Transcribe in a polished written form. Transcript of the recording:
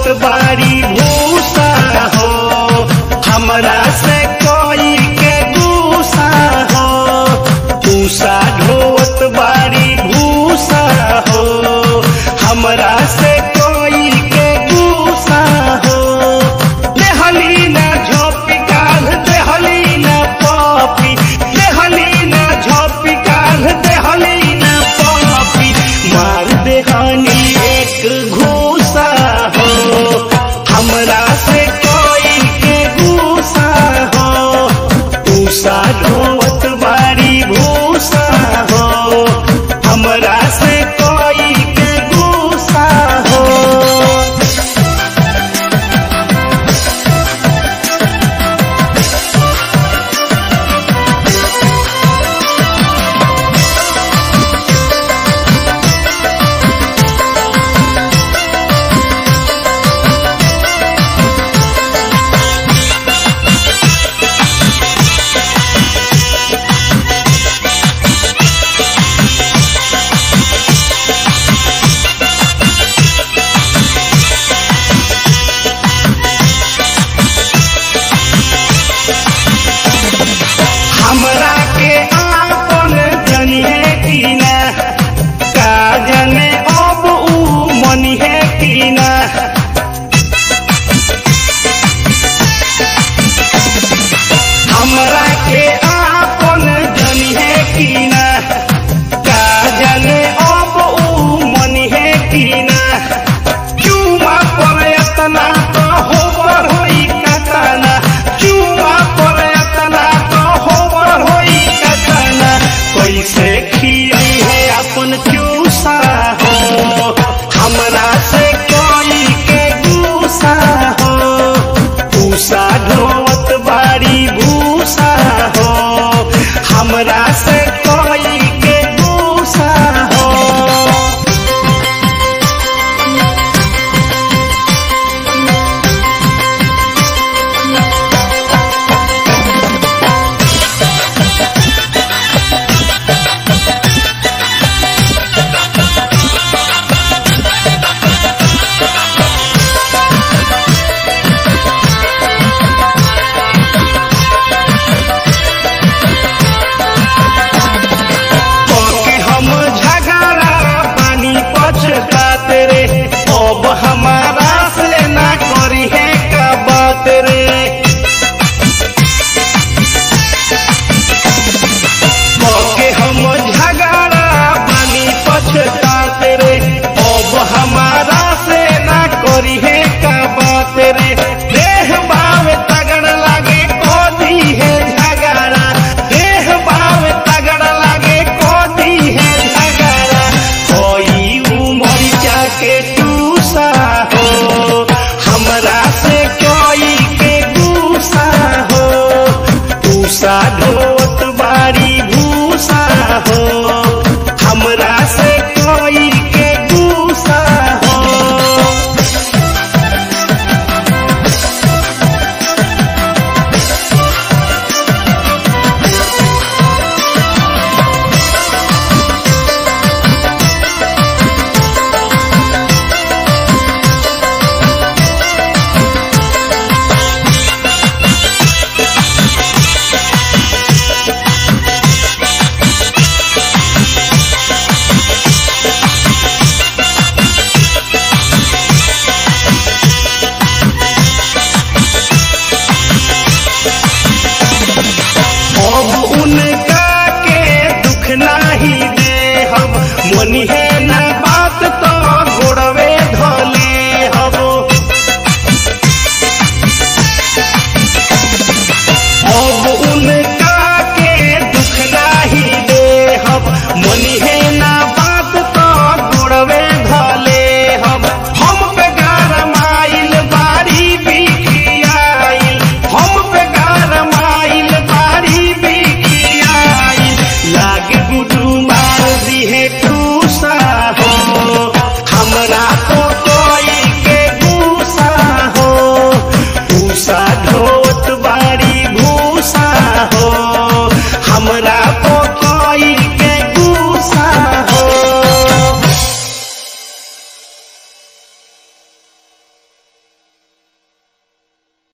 बारी भूसा हो, हमरा से कोई के गुस्सा हो। भूसा ढोवत बारी भूसा हो, हमरा से कोई के गुस्सा हो। देहली ना झोपी काल, देहली ना पपी, देहली ना झोपी काल, देहली ना पपी। मार देहनी एक घूसा हो, हमरा से कोई के गुस्सा हो। भूसा ढोवत बारी भूसा हो, हमरा से कोई के गुस्सा हो। हमरा के आपन जनिए की ना, का जने अब ऊ मनिहे की ना। हमरा के आपन जनिए की ना, का जने अब ऊ मनिहे की ना। चुमा पर एतना तो होबर होई कतना, चुमा पर एतना तो होबर होई कतना। कैसे खियाई है अपन चूसा हो, हमरा से कोई के गुस्सा हो। भूसा ढोवत